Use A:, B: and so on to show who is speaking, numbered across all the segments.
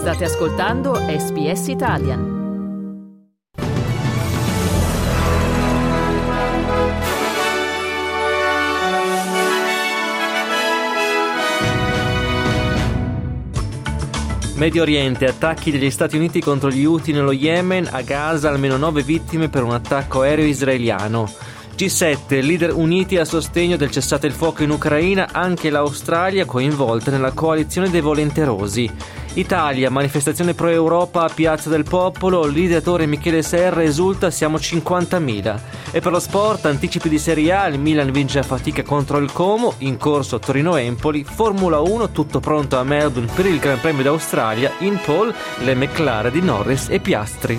A: State ascoltando SBS Italian.
B: Medio Oriente, attacchi degli Stati Uniti contro gli Houthi nello Yemen, a Gaza almeno 9 vittime per un attacco aereo israeliano. G7, leader uniti a sostegno del cessate il fuoco in Ucraina, anche l'Australia coinvolta nella coalizione dei volenterosi. Italia, manifestazione pro-Europa a Piazza del Popolo, l'ideatore Michele Serra esulta, siamo 50.000. E per lo sport, anticipi di Serie A, il Milan vince a fatica contro il Como, in corso Torino-Empoli, Formula 1, tutto pronto a Melbourne per il Gran Premio d'Australia, in pole le McLaren di Norris e Piastri.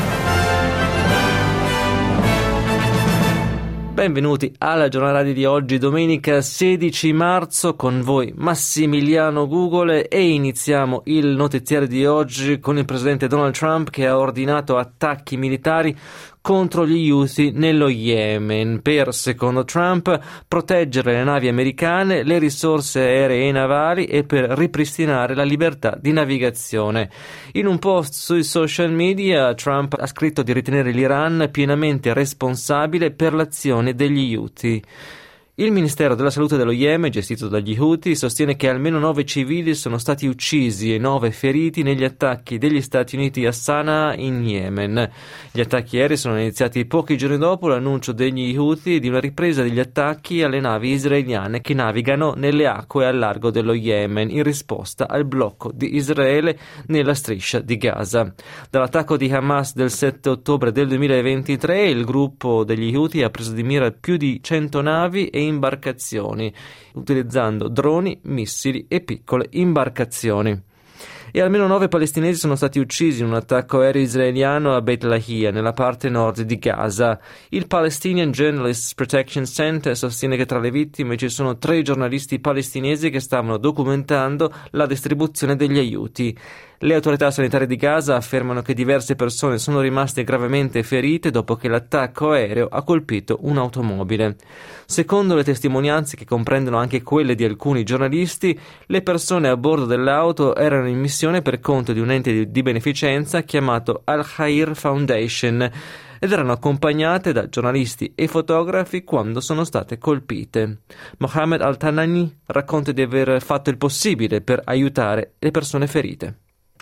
B: Benvenuti alla giornata di oggi, domenica 16 marzo, con voi Massimiliano Gugole, e iniziamo il notiziario di oggi con il presidente Donald Trump che ha ordinato attacchi militari contro gli Houthi nello Yemen per, secondo Trump, proteggere le navi americane, le risorse aeree e navali e per ripristinare la libertà di navigazione. In un post sui social media, Trump ha scritto di ritenere l'Iran pienamente responsabile per l'azione degli Houthi. Il Ministero della Salute dello Yemen, gestito dagli Houthi, sostiene che almeno 9 civili sono stati uccisi e 9 feriti negli attacchi degli Stati Uniti a Sana'a in Yemen. Gli attacchi aerei sono iniziati pochi giorni dopo l'annuncio degli Houthi di una ripresa degli attacchi alle navi israeliane che navigano nelle acque al largo dello Yemen in risposta al blocco di Israele nella striscia di Gaza. Dall'attacco di Hamas del 7 ottobre del 2023, il gruppo degli Houthi ha preso di mira più di 100 navi e imbarcazioni, utilizzando droni, missili e piccole imbarcazioni. E almeno 9 palestinesi sono stati uccisi in un attacco aereo israeliano a Beit Lahia, nella parte nord di Gaza. Il Palestinian Journalists Protection Center sostiene che tra le vittime ci sono 3 giornalisti palestinesi che stavano documentando la distribuzione degli aiuti. Le autorità sanitarie di Gaza affermano che diverse persone sono rimaste gravemente ferite dopo che l'attacco aereo ha colpito un'automobile. Secondo le testimonianze, che comprendono anche quelle di alcuni giornalisti, le persone a bordo dell'auto erano in missione per conto di un ente di beneficenza chiamato Al-Khair Foundation ed erano accompagnate da giornalisti e fotografi quando sono state colpite. Mohammed Al-Tanani racconta di aver fatto il possibile per aiutare le persone ferite.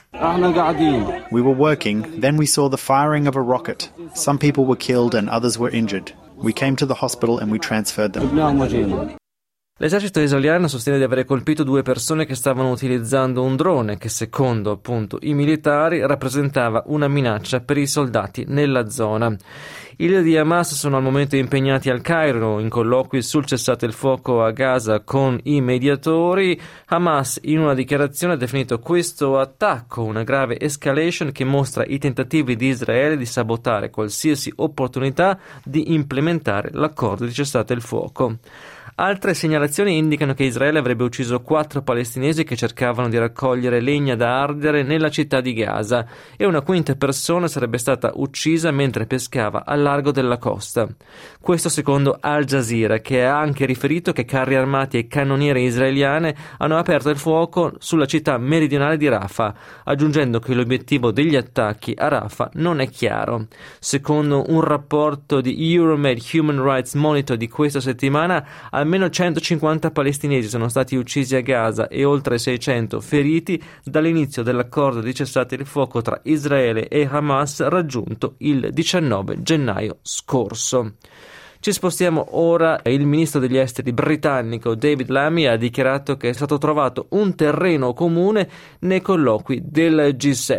C: We were working, then we saw the firing of a rocket. Some people were killed and others were injured. We came to the hospital and we transferred them.
B: L'esercito israeliano sostiene di aver colpito 2 persone che stavano utilizzando un drone che, secondo appunto i militari, rappresentava una minaccia per i soldati nella zona. I leader di Hamas sono al momento impegnati al Cairo in colloqui sul cessate il fuoco a Gaza con i mediatori. Hamas in una dichiarazione ha definito questo attacco una grave escalation che mostra i tentativi di Israele di sabotare qualsiasi opportunità di implementare l'accordo di cessate il fuoco. Altre segnalazioni indicano che Israele avrebbe ucciso 4 palestinesi che cercavano di raccogliere legna da ardere nella città di Gaza e una quinta persona sarebbe stata uccisa mentre pescava al largo della costa. Questo secondo Al Jazeera, che ha anche riferito che carri armati e cannoniere israeliane hanno aperto il fuoco sulla città meridionale di Rafah, aggiungendo che l'obiettivo degli attacchi a Rafah non è chiaro. Secondo un rapporto di Euromed Human Rights Monitor di questa settimana, almeno 150 palestinesi sono stati uccisi a Gaza e oltre 600 feriti dall'inizio dell'accordo di cessate il fuoco tra Israele e Hamas raggiunto il 19 gennaio scorso. Ci spostiamo ora. Il ministro degli esteri britannico David Lammy ha dichiarato che è stato trovato un terreno comune nei colloqui del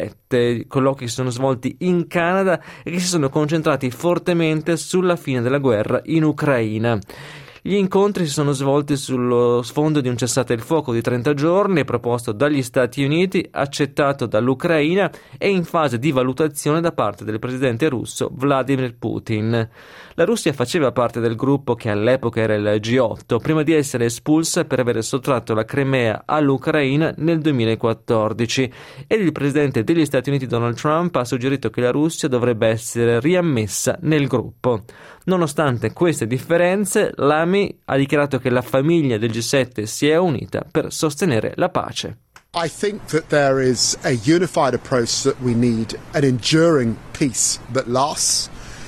B: G7, colloqui che si sono svolti in Canada e che si sono concentrati fortemente sulla fine della guerra in Ucraina. Gli incontri si sono svolti sullo sfondo di un cessate il fuoco di 30 giorni proposto dagli Stati Uniti, accettato dall'Ucraina e in fase di valutazione da parte del presidente russo Vladimir Putin. La Russia faceva parte del gruppo che all'epoca era il G8, prima di essere espulsa per aver sottratto la Crimea all'Ucraina nel 2014, ed il presidente degli Stati Uniti Donald Trump ha suggerito che la Russia dovrebbe essere riammessa nel gruppo. Nonostante queste differenze, Lammy ha dichiarato che la famiglia del G7 si è unita per sostenere la pace.
D: I think that there is a unified approach, that we need an enduring peace that lasts.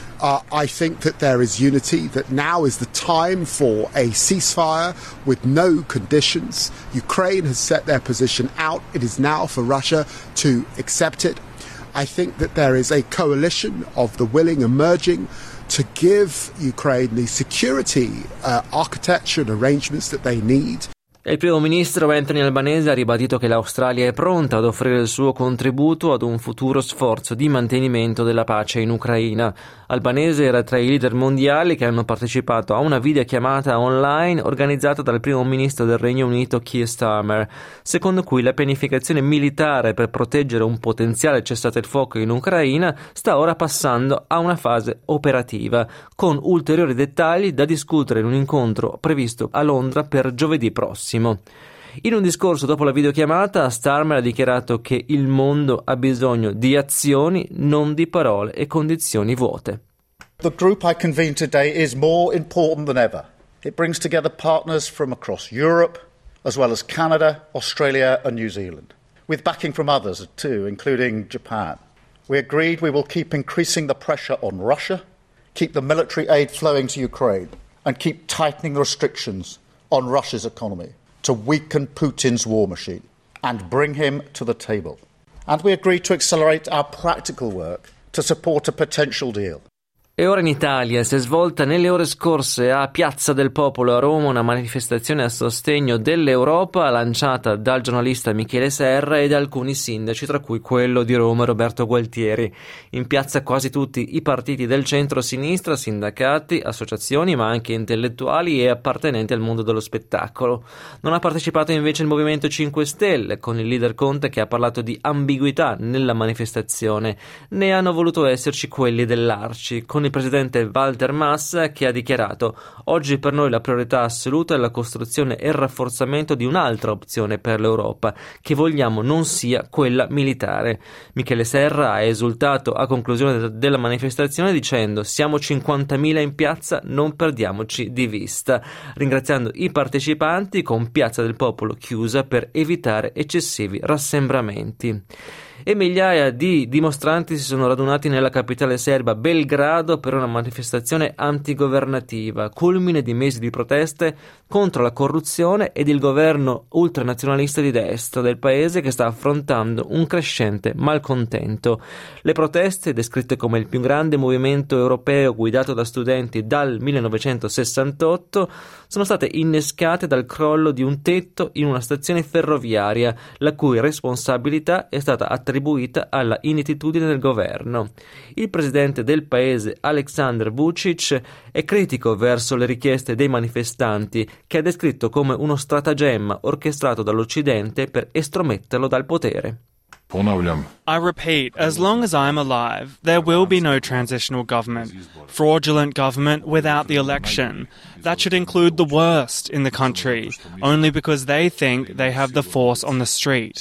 D: I think that there is unity, that now is the time for a ceasefire with no conditions. Ukraine has set their position out. It is now for Russia to accept it. I think that there is a coalition of the willing emerging to give Ukraine the security architecture and arrangements that they need.
B: Il primo ministro Anthony Albanese ha ribadito che l'Australia è pronta ad offrire il suo contributo ad un futuro sforzo di mantenimento della pace in Ucraina. Albanese era tra i leader mondiali che hanno partecipato a una videochiamata online organizzata dal primo ministro del Regno Unito Keir Starmer, secondo cui la pianificazione militare per proteggere un potenziale cessate il fuoco in Ucraina sta ora passando a una fase operativa, con ulteriori dettagli da discutere in un incontro previsto a Londra per giovedì prossimo. In un discorso dopo la videochiamata, Starmer ha dichiarato che il mondo ha bisogno di azioni, non di parole e condizioni vuote.
E: The group I convene today is more important than ever. It brings together partners from across Europe, as well as Canada, Australia and New Zealand, with backing from others too, including Japan. We agreed we will keep increasing the pressure on Russia, keep the military aid flowing to Ukraine, and keep tightening the restrictions on Russia's economy to weaken Putin's war machine and bring him to the table. And we agreed to accelerate our practical work to support a potential deal.
B: E ora in Italia si è svolta nelle ore scorse a Piazza del Popolo a Roma una manifestazione a sostegno dell'Europa lanciata dal giornalista Michele Serra e da alcuni sindaci, tra cui quello di Roma Roberto Gualtieri. In piazza quasi tutti i partiti del centro-sinistra, sindacati, associazioni, ma anche intellettuali e appartenenti al mondo dello spettacolo. Non ha partecipato invece il Movimento 5 Stelle, con il leader Conte che ha parlato di ambiguità nella manifestazione. Ne hanno voluto esserci quelli dell'Arci, con il presidente Walter Massa che ha dichiarato: oggi per noi la priorità assoluta è la costruzione e il rafforzamento di un'altra opzione per l'Europa, che vogliamo non sia quella militare. Michele Serra ha esultato a conclusione della manifestazione dicendo: siamo 50.000 in piazza, non perdiamoci di vista, ringraziando i partecipanti con Piazza del Popolo chiusa per evitare eccessivi rassembramenti. E migliaia di dimostranti si sono radunati nella capitale serba Belgrado per una manifestazione antigovernativa, culmine di mesi di proteste contro la corruzione ed il governo ultranazionalista di destra del paese che sta affrontando un crescente malcontento. Le proteste, descritte come il più grande movimento europeo guidato da studenti dal 1968, sono state innescate dal crollo di un tetto in una stazione ferroviaria, la cui responsabilità è stata attribuita alla inettitudine del governo. Il presidente del paese, Aleksandar Vučić, è critico verso le richieste dei manifestanti, che ha descritto come uno stratagemma orchestrato dall'Occidente per estrometterlo dal potere.
F: I repeat, as long as I'm alive, there will be no transitional government, fraudulent government without the election. That should include the worst in the country, only because they think they have the force on the street.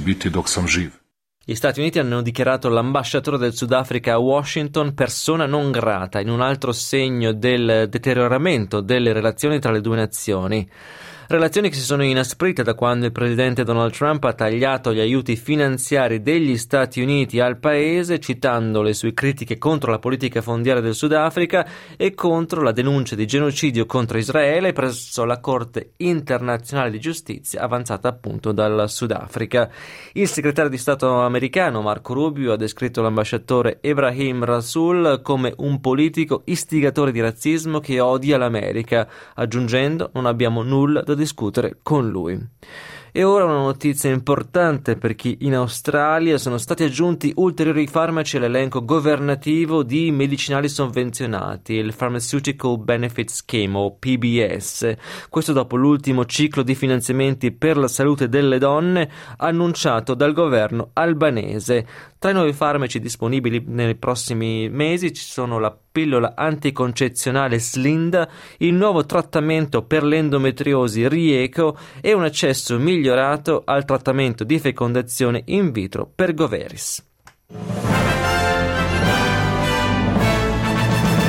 B: Gli Stati Uniti hanno dichiarato l'ambasciatore del Sudafrica a Washington persona non grata, in un altro segno del deterioramento delle relazioni tra le due nazioni. Relazioni che si sono inasprite da quando il presidente Donald Trump ha tagliato gli aiuti finanziari degli Stati Uniti al paese, citando le sue critiche contro la politica fondiaria del Sudafrica e contro la denuncia di genocidio contro Israele presso la Corte internazionale di giustizia avanzata appunto dal Sudafrica. Il segretario di Stato americano Marco Rubio ha descritto l'ambasciatore Ebrahim Rasool come un politico istigatore di razzismo che odia l'America, aggiungendo: non abbiamo nulla da discutere con lui. E ora una notizia importante per chi in Australia: sono stati aggiunti ulteriori farmaci all'elenco governativo di medicinali sovvenzionati, il Pharmaceutical Benefit Scheme o PBS. Questo dopo l'ultimo ciclo di finanziamenti per la salute delle donne annunciato dal governo albanese. Tra i nuovi farmaci disponibili nei prossimi mesi ci sono la pillola anticoncezionale Slinda, il nuovo trattamento per l'endometriosi Rieco e un accesso migliorato al trattamento di fecondazione in vitro per Goveris.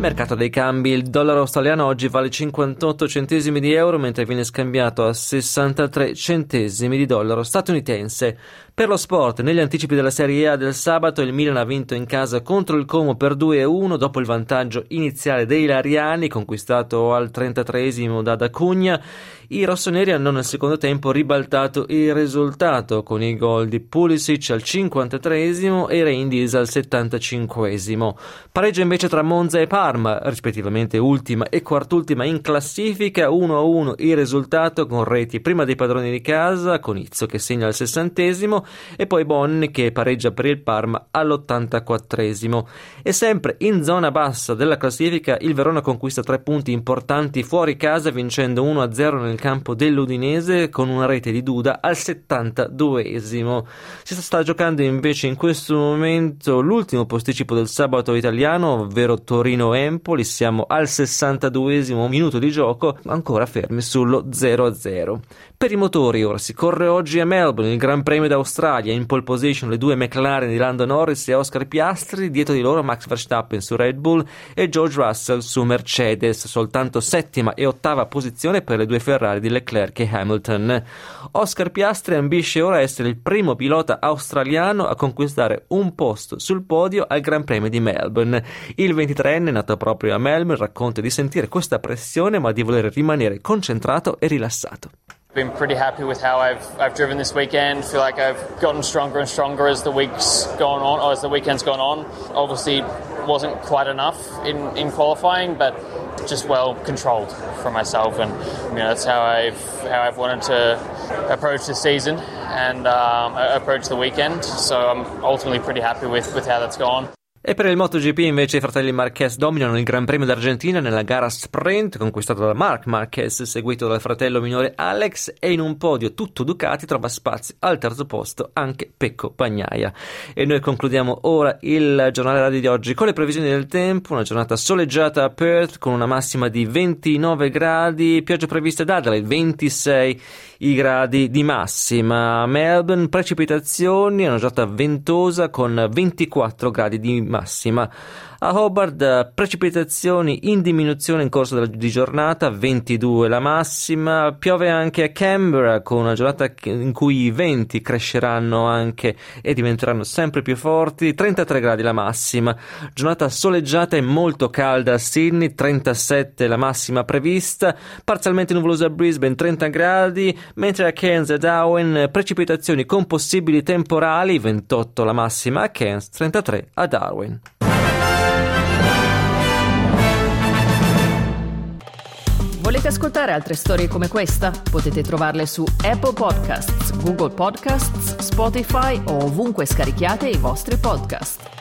B: Mercato dei cambi: il dollaro australiano oggi vale 58 centesimi di euro, mentre viene scambiato a 63 centesimi di dollaro statunitense. Per lo sport, negli anticipi della Serie A del sabato, il Milan ha vinto in casa contro il Como per 2-1 dopo il vantaggio iniziale dei Lariani, conquistato al 33esimo da Acuna. I rossoneri hanno nel secondo tempo ribaltato il risultato con i gol di Pulisic al 53esimo e Reinders al 75esimo. Pareggio invece tra Monza e Parma, rispettivamente ultima e quartultima in classifica, 1-1 il risultato, con reti prima dei padroni di casa, con Izzo che segna al 60esimo e poi Bonn che pareggia per il Parma all'84esimo. E sempre in zona bassa della classifica il Verona conquista 3 punti importanti fuori casa, vincendo 1-0 nel campo dell'Udinese con una rete di Duda al 72esimo. Si sta giocando invece in questo momento l'ultimo posticipo del sabato italiano, ovvero Torino-Empoli. Siamo al 62esimo minuto di gioco, ancora fermi sullo 0-0. Per i motori ora si corre oggi a Melbourne il Gran Premio d'Australia. In pole position le 2 McLaren di Lando Norris e Oscar Piastri, dietro di loro Max Verstappen su Red Bull e George Russell su Mercedes. Soltanto settima e ottava posizione per le 2 Ferrari di Leclerc e Hamilton. Oscar Piastri ambisce ora a essere il primo pilota australiano a conquistare un posto sul podio al Gran Premio di Melbourne. Il 23enne, nato proprio a Melbourne, racconta di sentire questa pressione ma di voler rimanere concentrato e rilassato.
G: Been pretty happy with how I've driven this weekend. Feel like I've gotten stronger and stronger as the weekend's gone on. Obviously wasn't quite enough in qualifying, but just well controlled for myself, and that's how I've wanted to approach the season and approach the weekend. So I'm ultimately pretty happy with how that's gone.
B: E per il MotoGP invece i fratelli Marquez dominano il Gran Premio d'Argentina nella gara sprint, conquistato da Marc Marquez, seguito dal fratello minore Alex, e in un podio tutto Ducati trova spazio al terzo posto anche Pecco Bagnaia. E noi concludiamo ora il giornale radio di oggi con le previsioni del tempo. Una giornata soleggiata a Perth con una massima di 29 gradi, pioggia prevista ad Adelaide, 26 i gradi di massima. A Melbourne precipitazioni, una giornata ventosa con 24 gradi di massima. A Hobart precipitazioni in diminuzione in corso di giornata, 22 la massima. Piove anche a Canberra con una giornata in cui i venti cresceranno anche e diventeranno sempre più forti, 33 gradi la massima. Giornata soleggiata e molto calda a Sydney, 37 la massima prevista. Parzialmente nuvolosa a Brisbane, 30 gradi, mentre a Cairns e Darwin precipitazioni con possibili temporali, 28 la massima a Cairns, 33 a Darwin.
A: Volete ascoltare altre storie come questa? Potete trovarle su Apple Podcasts, Google Podcasts, Spotify o ovunque scarichiate i vostri podcast.